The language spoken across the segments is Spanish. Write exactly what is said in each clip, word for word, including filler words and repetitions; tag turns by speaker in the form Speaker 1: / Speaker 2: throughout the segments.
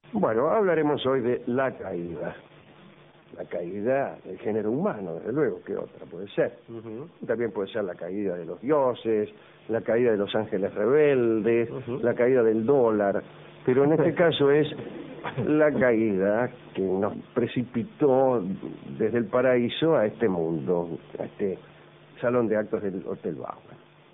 Speaker 1: Bueno, hablaremos hoy de la caída. La caída del género humano, desde luego, que otra puede ser. Uh-huh. También puede ser la caída de los dioses, la caída de los ángeles rebeldes, uh-huh. la caída del dólar. Pero en este caso es la caída que nos precipitó desde el paraíso a este mundo, a este salón de actos del Hotel Bauer.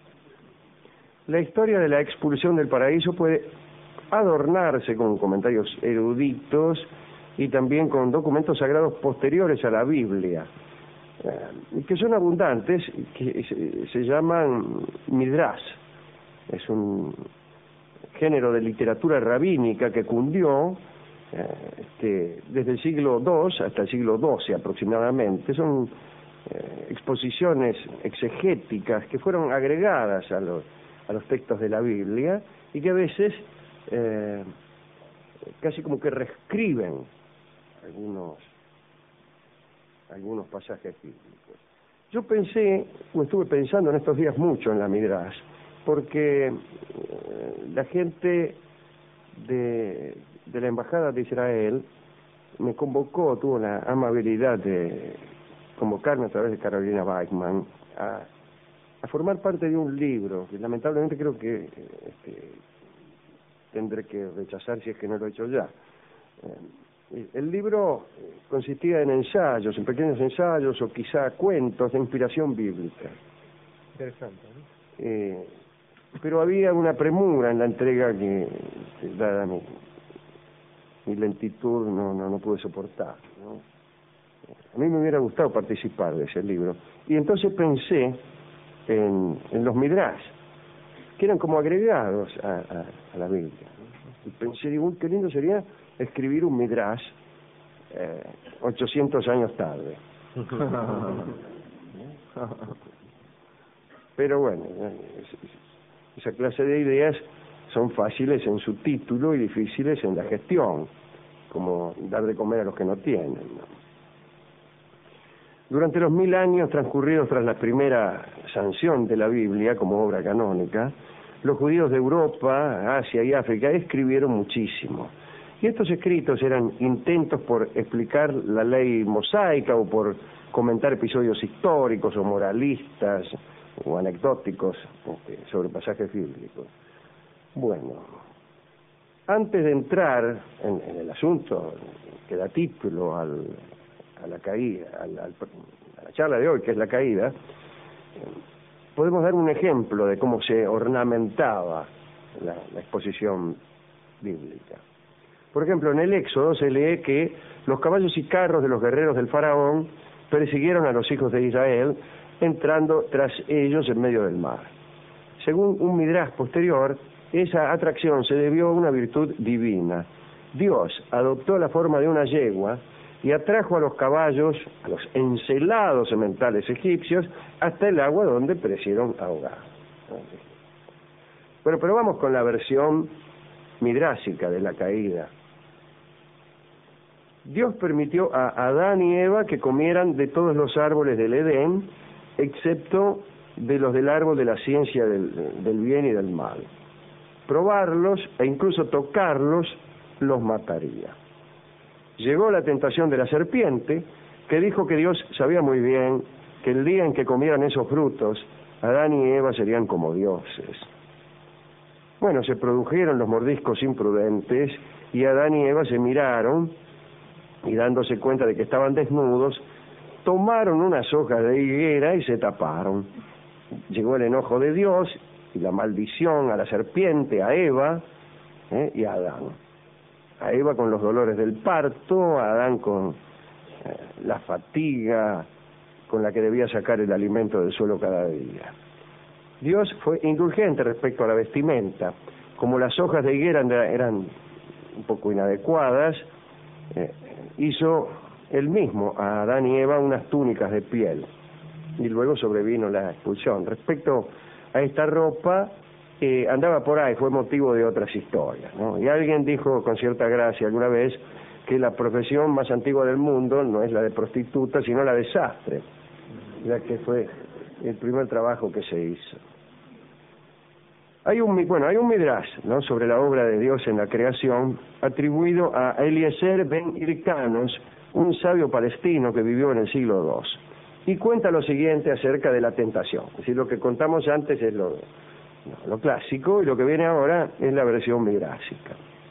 Speaker 1: La historia de la expulsión del paraíso puede adornarse con comentarios eruditos y también con documentos sagrados posteriores a la Biblia, eh, que son abundantes, que se, se llaman midrash. Es un género de literatura rabínica que cundió eh, este, desde el siglo dos hasta el siglo doce aproximadamente. Son eh, exposiciones exegéticas que fueron agregadas a los, a los textos de la Biblia y que a veces eh, casi como que reescriben algunos algunos pasajes bíblicos. Yo pensé, o estuve pensando en estos días mucho en la Midrash, porque eh, la gente de, de la Embajada de Israel me convocó, tuvo la amabilidad de convocarme a través de Carolina Bachmann a, a formar parte de un libro, que lamentablemente creo que este, tendré que rechazar si es que no lo he hecho ya. Eh, El libro consistía en ensayos, en pequeños ensayos o quizá cuentos de inspiración bíblica.
Speaker 2: Interesante, ¿no?
Speaker 1: Eh, pero había una premura en la entrega que, que dada mi, mi lentitud, no, no, no pude soportar, ¿no? A mí me hubiera gustado participar de ese libro. Y entonces pensé en, en los midrash, que eran como agregados a, a, a la Biblia, ¿no? Y pensé, digo, qué lindo sería escribir un midrash eh, ochocientos años tarde. Pero bueno, esa clase de ideas son fáciles en su título y difíciles en la gestión, como dar de comer a los que no tienen, ¿no? Durante los mil años transcurridos tras la primera sanción de la Biblia como obra canónica, los judíos de Europa, Asia y África escribieron muchísimo. Y estos escritos eran intentos por explicar la ley mosaica o por comentar episodios históricos o moralistas o anecdóticos sobre pasajes bíblicos. Bueno, antes de entrar en, en el asunto que da título al, a la caída, al, al, a la charla de hoy, que es la caída, podemos dar un ejemplo de cómo se ornamentaba la, la exposición bíblica. Por ejemplo, en el Éxodo se lee que los caballos y carros de los guerreros del faraón persiguieron a los hijos de Israel, entrando tras ellos en medio del mar. Según un midrash posterior, esa atracción se debió a una virtud divina. Dios adoptó la forma de una yegua y atrajo a los caballos, a los encelados sementales egipcios, hasta el agua donde perecieron ahogados. Bueno, pero vamos con la versión midrásica de la caída. Dios permitió a Adán y Eva que comieran de todos los árboles del Edén, excepto de los del árbol de la ciencia del, del bien y del mal. Probarlos e incluso tocarlos los mataría. Llegó la tentación de la serpiente, que dijo que Dios sabía muy bien que el día en que comieran esos frutos, Adán y Eva serían como dioses. Bueno, se produjeron los mordiscos imprudentes y Adán y Eva se miraron y dándose cuenta de que estaban desnudos, tomaron unas hojas de higuera y se taparon. Llegó el enojo de Dios y la maldición a la serpiente, a Eva ¿eh? y a Adán. A Eva con los dolores del parto, a Adán con eh, la fatiga con la que debía sacar el alimento del suelo cada día. Dios fue indulgente respecto a la vestimenta. Como las hojas de higuera eran un poco inadecuadas, eh, hizo él mismo a Adán y Eva unas túnicas de piel. Y luego sobrevino la expulsión. Respecto a esta ropa, eh, andaba por ahí, fue motivo de otras historias, ¿no? Y alguien dijo con cierta gracia alguna vez que la profesión más antigua del mundo no es la de prostituta, sino la de sastre, ya que fue el primer trabajo que se hizo. Hay un, bueno, hay un midrash, ¿no?, sobre la obra de Dios en la creación, atribuido a Eliezer ben Hircanos, un sabio palestino que vivió en el siglo segundo, y cuenta lo siguiente acerca de la tentación. Es decir, lo que contamos antes es lo, no, lo clásico, y lo que viene ahora es la versión midrásica.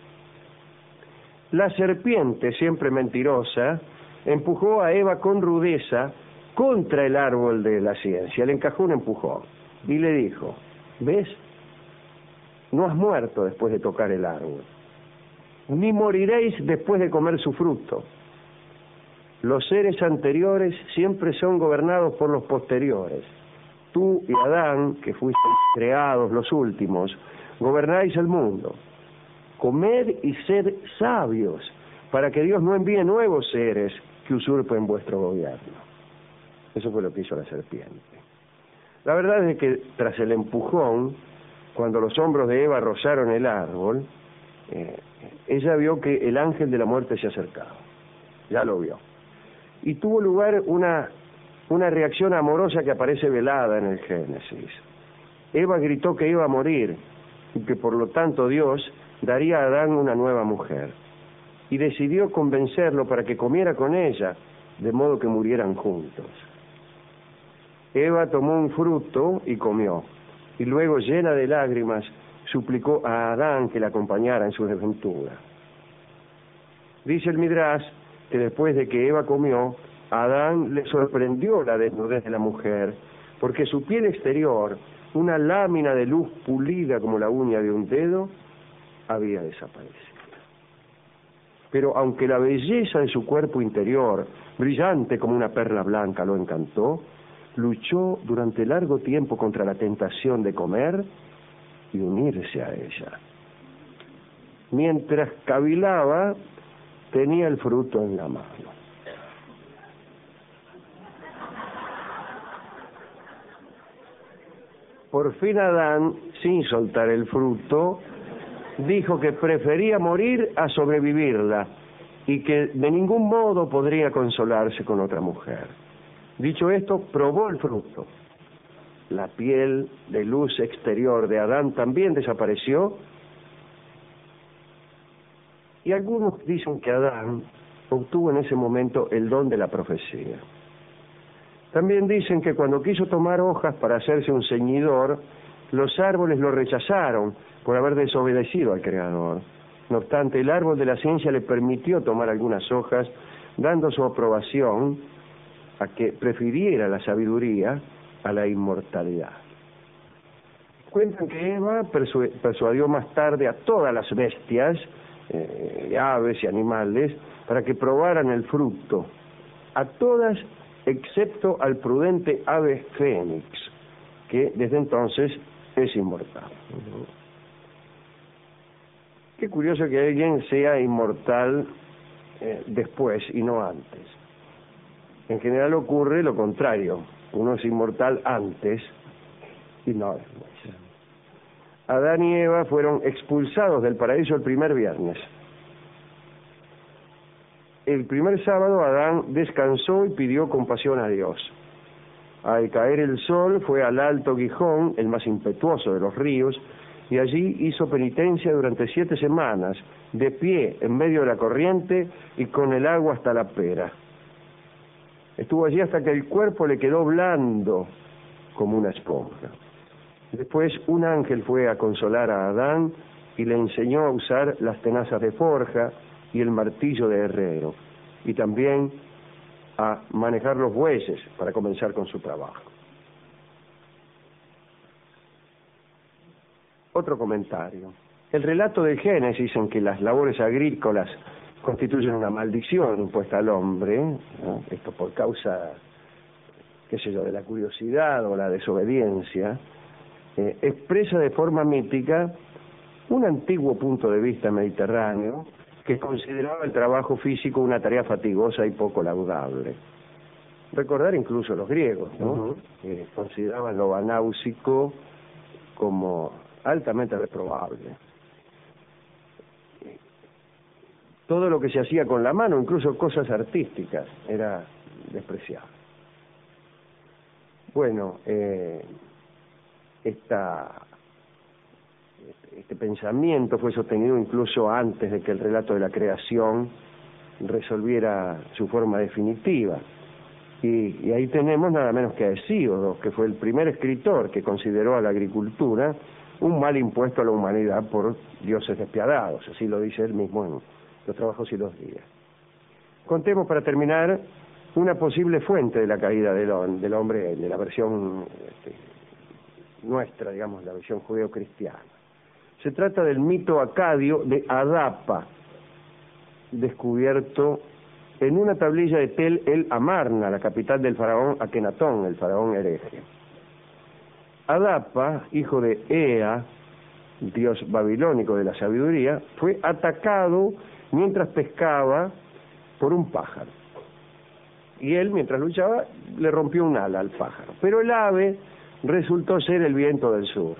Speaker 1: La serpiente, siempre mentirosa, empujó a Eva con rudeza contra el árbol de la ciencia, le encajó un empujón y le dijo: ¿ves? No has muerto después de tocar el árbol, ni moriréis después de comer su fruto. Los seres anteriores siempre son gobernados por los posteriores. Tú y Adán, que fuisteis creados los últimos, gobernáis el mundo. Comed y sed sabios, para que Dios no envíe nuevos seres que usurpen vuestro gobierno. Eso fue lo que hizo la serpiente. La verdad es que tras el empujón, cuando los hombros de Eva rozaron el árbol, eh, ella vio que el ángel de la muerte se acercaba. Ya lo vio. Y tuvo lugar una, una reacción amorosa que aparece velada en el Génesis. Eva gritó que iba a morir y que por lo tanto Dios daría a Adán una nueva mujer. Y decidió convencerlo para que comiera con ella, de modo que murieran juntos. Eva tomó un fruto y comió. Y luego, llena de lágrimas, suplicó a Adán que la acompañara en su desventura. Dice el Midrash que después de que Eva comió, a Adán le sorprendió la desnudez de la mujer, porque su piel exterior, una lámina de luz pulida como la uña de un dedo, había desaparecido. Pero aunque la belleza de su cuerpo interior, brillante como una perla blanca, lo encantó, luchó durante largo tiempo contra la tentación de comer y unirse a ella. Mientras cavilaba, tenía el fruto en la mano. Por fin Adán, sin soltar el fruto, dijo que prefería morir a sobrevivirla y que de ningún modo podría consolarse con otra mujer. Dicho esto, probó el fruto. La piel de luz exterior de Adán también desapareció, y algunos dicen que Adán obtuvo en ese momento el don de la profecía. También dicen que cuando quiso tomar hojas para hacerse un ceñidor, los árboles lo rechazaron por haber desobedecido al Creador. No obstante, el árbol de la ciencia le permitió tomar algunas hojas, dando su aprobación a que prefiriera la sabiduría a la inmortalidad. Cuentan que Eva persu- persuadió más tarde a todas las bestias, eh, aves y animales, para que probaran el fruto. A todas, excepto al prudente ave fénix, que desde entonces es inmortal. Uh-huh. Qué curioso que alguien sea inmortal eh, después y no antes. En general ocurre lo contrario. Uno es inmortal antes y no después. Adán y Eva fueron expulsados del paraíso el primer viernes. El primer sábado Adán descansó y pidió compasión a Dios. Al caer el sol fue al Alto Gijón, el más impetuoso de los ríos, y allí hizo penitencia durante siete semanas, de pie en medio de la corriente y con el agua hasta la pera. Estuvo allí hasta que el cuerpo le quedó blando como una esponja. Después un ángel fue a consolar a Adán y le enseñó a usar las tenazas de forja y el martillo de herrero, y también a manejar los bueyes para comenzar con su trabajo. Otro comentario. El relato del Génesis, en que las labores agrícolas constituyen una maldición impuesta al hombre, ¿no?, esto por causa, qué sé yo, de la curiosidad o la desobediencia, eh, expresa de forma mítica un antiguo punto de vista mediterráneo que consideraba el trabajo físico una tarea fatigosa y poco laudable. Recordar incluso los griegos, ¿no?, uh-huh. que consideraban lo banáusico como altamente reprobable. Todo lo que se hacía con la mano, incluso cosas artísticas, era despreciable. Bueno, eh, esta este pensamiento fue sostenido incluso antes de que el relato de la creación resolviera su forma definitiva. Y, y ahí tenemos nada menos que a Hesíodo, que fue el primer escritor que consideró a la agricultura un mal impuesto a la humanidad por dioses despiadados, así lo dice él mismo en Los Trabajos y los Días. Contemos para terminar una posible fuente de la caída del, del hombre, de la versión este, nuestra, digamos, la versión judeo-cristiana. Se trata del mito acadio de Adapa, descubierto en una tablilla de Tel el Amarna, la capital del faraón Akenatón, el faraón hereje. Adapa, hijo de Ea, dios babilónico de la sabiduría, fue atacado mientras pescaba por un pájaro. Y él, mientras luchaba, le rompió un ala al pájaro. Pero el ave resultó ser el viento del sur.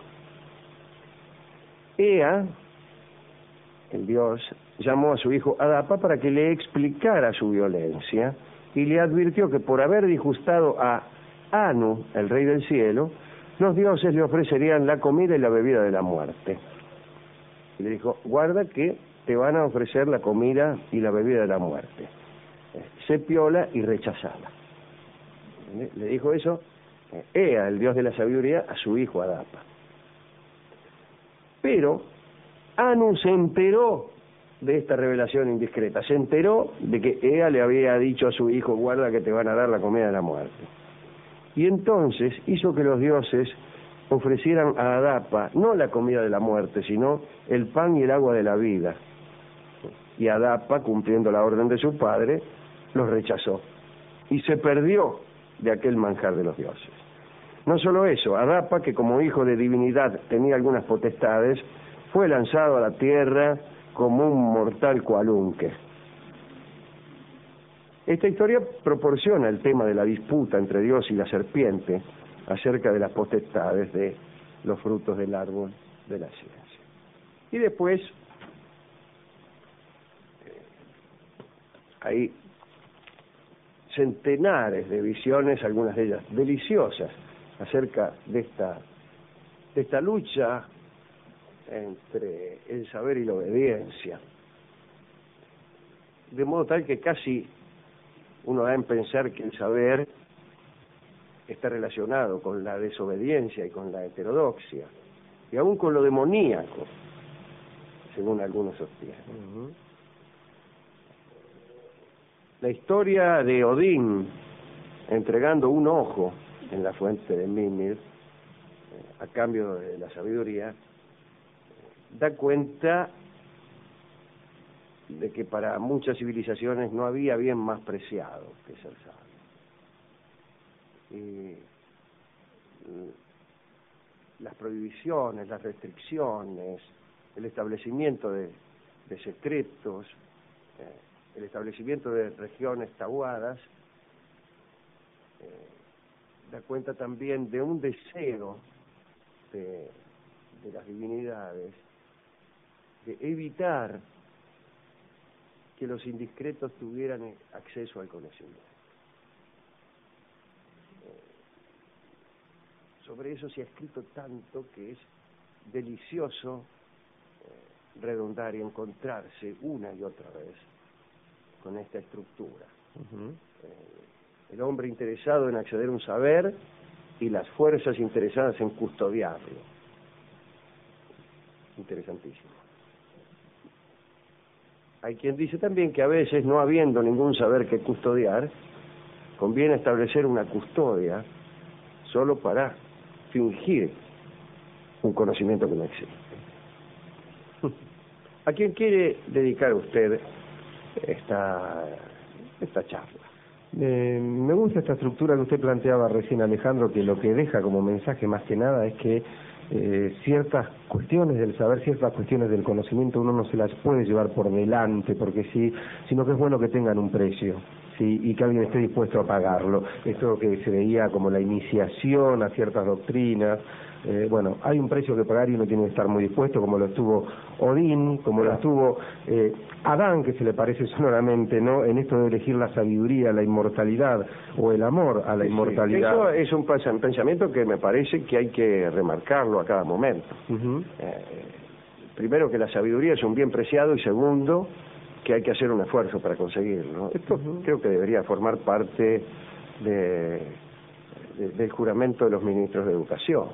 Speaker 1: Ea, el dios, llamó a su hijo Adapa para que le explicara su violencia y le advirtió que por haber disgustado a Anu, el rey del cielo, los dioses le ofrecerían la comida y la bebida de la muerte. Y le dijo, guarda que te van a ofrecer la comida y la bebida de la muerte. Sé piola y rechazala. Le dijo eso Ea, el dios de la sabiduría, a su hijo Adapa. Pero Anu se enteró de esta revelación indiscreta, se enteró de que Ea le había dicho a su hijo, guarda que te van a dar la comida de la muerte. Y entonces hizo que los dioses ofrecieran a Adapa no la comida de la muerte, sino el pan y el agua de la vida. Y Adapa, cumpliendo la orden de su padre, los rechazó y se perdió de aquel manjar de los dioses. No solo eso, Adapa, que como hijo de divinidad tenía algunas potestades, fue lanzado a la tierra como un mortal cualunque. Esta historia proporciona el tema de la disputa entre Dios y la serpiente acerca de las potestades de los frutos del árbol de la ciencia. Y después hay centenares de visiones, algunas de ellas deliciosas, acerca de esta, de esta lucha entre el saber y la obediencia. De modo tal que casi uno da en pensar que el saber está relacionado con la desobediencia y con la heterodoxia, y aún con lo demoníaco, según algunos sostienen. Uh-huh. La historia de Odín entregando un ojo en la fuente de Mimir eh, a cambio de la sabiduría eh, da cuenta de que para muchas civilizaciones no había bien más preciado que ser sabio. Y las prohibiciones, las restricciones, el establecimiento de, de secretos, eh, el establecimiento de regiones tabuadas, eh, da cuenta también de un deseo de, de las divinidades de evitar que los indiscretos tuvieran acceso al conocimiento. Eh, sobre eso se ha escrito tanto que es delicioso eh, redundar y encontrarse una y otra vez con esta estructura. Uh-huh. Eh, el hombre interesado en acceder a un saber y las fuerzas interesadas en custodiarlo. Interesantísimo. Hay quien dice también que a veces, no habiendo ningún saber que custodiar, conviene establecer una custodia solo para fingir un conocimiento que no existe. ¿A quién quiere dedicar usted esta, esta charla?
Speaker 2: Eh, me gusta esta estructura que usted planteaba recién, Alejandro, que lo que deja como mensaje más que nada es que eh, ciertas cuestiones del saber, ciertas cuestiones del conocimiento uno no se las puede llevar por delante porque sí, sino que es bueno que tengan un precio, sí, y que alguien esté dispuesto a pagarlo. Esto que se veía como la iniciación a ciertas doctrinas, eh, bueno, hay un precio que pagar y uno tiene que estar muy dispuesto, como lo estuvo Odín, como lo estuvo eh, Adán, que se le parece sonoramente, ¿no?, en esto de elegir la sabiduría, la inmortalidad o el amor a la
Speaker 1: sí,
Speaker 2: inmortalidad.
Speaker 1: Eso es un pensamiento que me parece que hay que remarcarlo a cada momento.
Speaker 2: Uh-huh.
Speaker 1: eh, primero que la sabiduría es un bien preciado y segundo que hay que hacer un esfuerzo para conseguirlo. Esto uh-huh. creo que debería formar parte de, de, del juramento de los ministros de Educación.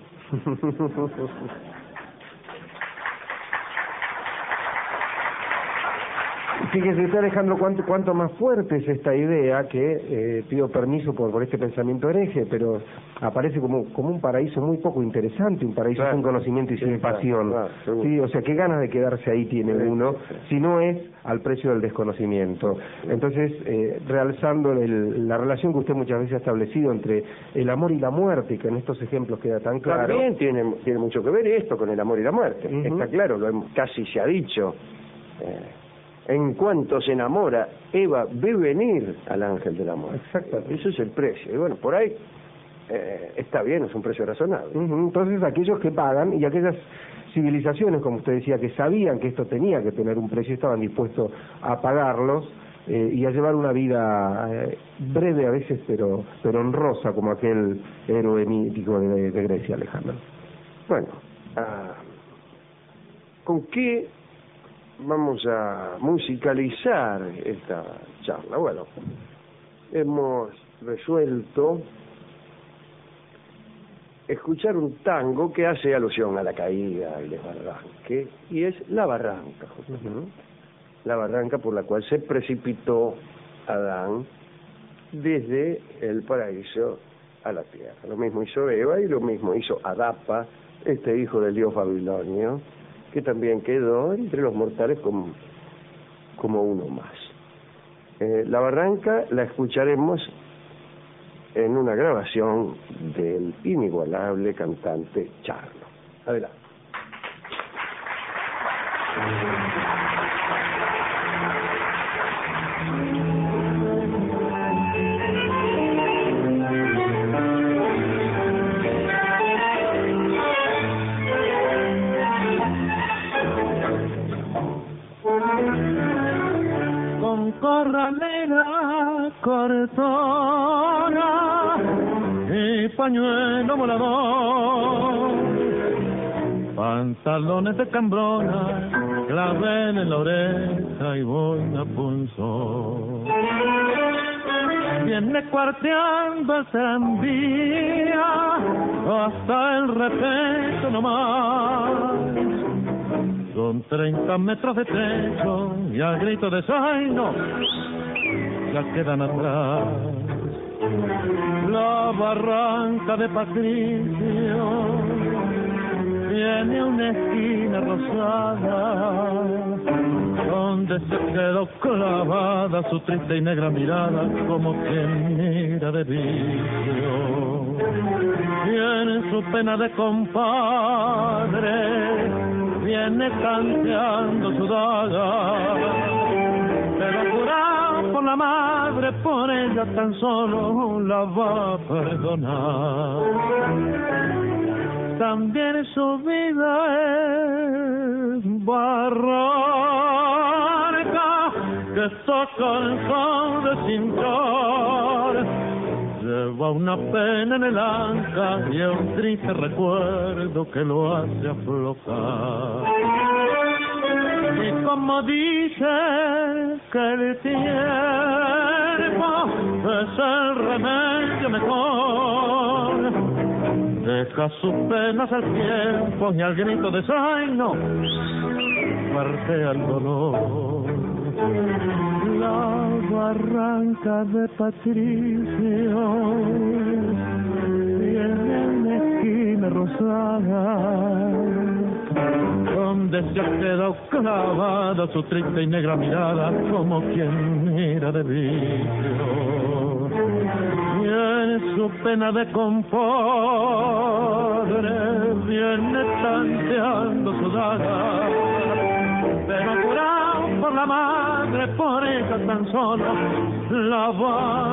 Speaker 2: Fíjese usted, Alejandro, cuánto, cuánto más fuerte es esta idea que, eh, pido permiso por, por este pensamiento hereje, pero aparece como, como un paraíso muy poco interesante, un paraíso claro. sin conocimiento y sin sí, pasión. Claro, claro, sí, o sea, qué ganas de quedarse ahí tiene sí, uno, sí, sí. si no es al precio del desconocimiento. Entonces, eh, realzando el, la relación que usted muchas veces ha establecido entre el amor y la muerte, que en estos ejemplos queda tan claro.
Speaker 1: También tiene, tiene mucho que ver esto con el amor y la muerte. Uh-huh. Está claro, lo hemos, casi se ha dicho. Eh, En cuanto se enamora, Eva ve venir al ángel del amor.
Speaker 2: Exacto.
Speaker 1: Eso es el precio. Y bueno, por ahí eh, está bien, es un precio razonable.
Speaker 2: Uh-huh. Entonces, aquellos que pagan y aquellas civilizaciones, como usted decía, que sabían que esto tenía que tener un precio, estaban dispuestos a pagarlos eh, y a llevar una vida eh, breve a veces, pero pero honrosa, como aquel héroe mítico de, de Grecia, Alejandro.
Speaker 1: Bueno, ah, ¿con qué vamos a musicalizar esta charla? Bueno, hemos resuelto escuchar un tango que hace alusión a la caída y el barranque, y es La Barranca, uh-huh. la barranca por la cual se precipitó Adán desde el paraíso a la tierra. Lo mismo hizo Eva y lo mismo hizo Adapa, este hijo del dios babilonio, que también quedó entre los mortales como, como uno más. Eh, la Barranca la escucharemos en una grabación del inigualable cantante Charlo. Adelante.
Speaker 3: Corralera cortona y pañuelo volador, pantalones de cambrona, clavel en la oreja y boina punzón. Viene cuarteando el tranvía hasta el respeto nomás. Son treinta metros de trecho y al grito de Zaino ya quedan atrás. La barranca de Patricio tiene una esquina rosada donde se quedó clavada su triste y negra mirada como quien mira de vicio. Tiene su pena de compadre, viene canteando su daga, pero jurado por la madre, por ella tan solo la va a perdonar. También su vida es barranca, que toca el sol de cintor. Lleva una pena en el anca y un triste recuerdo que lo hace aflojar. Y como dice que el tiempo es el remedio mejor, deja sus penas al tiempo y al grito de Zaino partea el dolor. La barranca de Patricio tiene una esquina rosada donde se ha quedado clavada su triste y negra mirada como quien mira de vicio. Viene su pena de compadre, viene tanteando su daga, pero curado por la madre, por ella tan solo la va a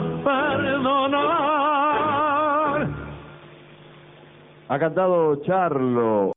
Speaker 3: perdonar.
Speaker 2: Ha cantado Charlo.